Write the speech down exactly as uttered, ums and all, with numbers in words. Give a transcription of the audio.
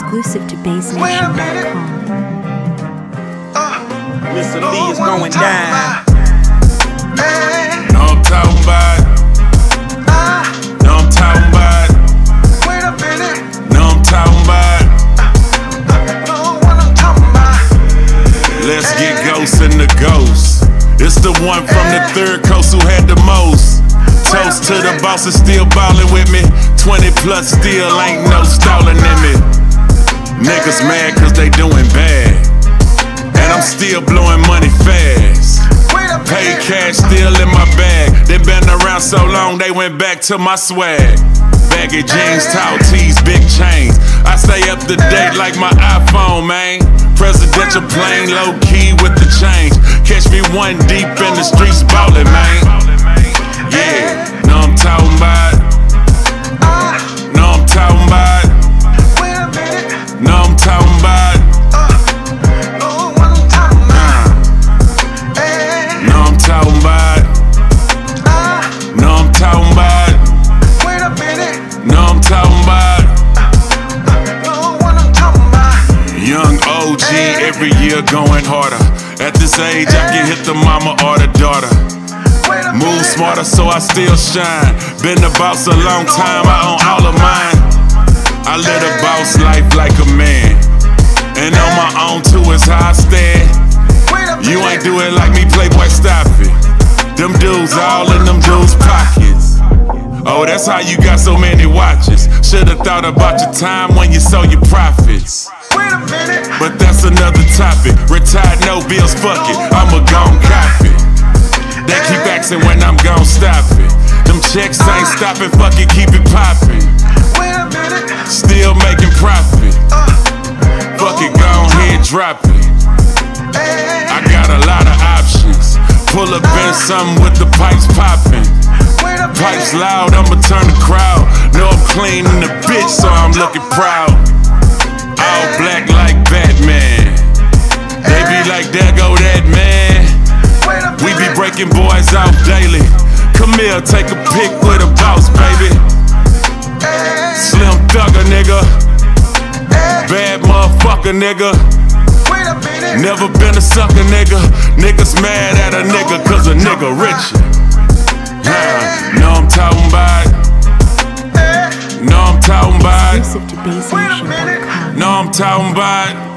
Exclusive to Bass Nation dot com. Mister Lee is going down. Know I'm talking about. Know I'm talking about. Wait a minute. Know I'm talking about. Know what I'm talking about. Let's get ghosts in the ghosts. It's the one from the third coast who had the most. Toast to the bosses still ballin' with me. twenty plus still ain't no stallin' in me. Niggas mad cause they doing bad, and I'm still blowing money fast. Paid cash still in my bag. They been around so long they went back to my swag. Baggy jeans, tall tees, big chains. I stay up to date like my iPhone, man. Presidential plane, low key with the change. Catch me one deep in the streets ballin', man. Yeah, know I'm talking about. Know I'm talking about. Know I'm talking about. Know I'm talking about. Know I'm talking about. Know I'm talking about. Young O G every year going harder. At this age I can hit the mama or the daughter. Move smarter so I still shine. Been the boss a long time, I own all of mine. I live a boss life like a man, and on my own too is how I stand. You ain't do it like me, Playboy, stop it. Them dudes all in them dudes' pockets. Oh, that's how you got so many watches. Should've thought about your time when you saw your profits. But that's another topic. Retired, no bills, fuck it, I'ma gon' cop it. They keep asking when I'm gon' stop it. Them checks ain't stopping, fuck it, keep it poppin'. Still making profit. Fuck it, gon' head, drop it. I got a lot of options. Pull up in something with the pipes poppin'. Pipes loud, I'ma turn the crowd. Know I'm clean in the bitch, so I'm looking proud. All black like Batman. They be like, there go that man. We be breaking boys out daily. Come here, take a pic with a boss, baby. Slim thugger, nigga. Bad motherfucker, nigga. Never been a sucker, nigga. Niggas mad at a nigga cause a nigga richer. Nah, know I'm talking about. Know I'm talking about. Exclusive to Bass Nation dot com. Know I'm talking about.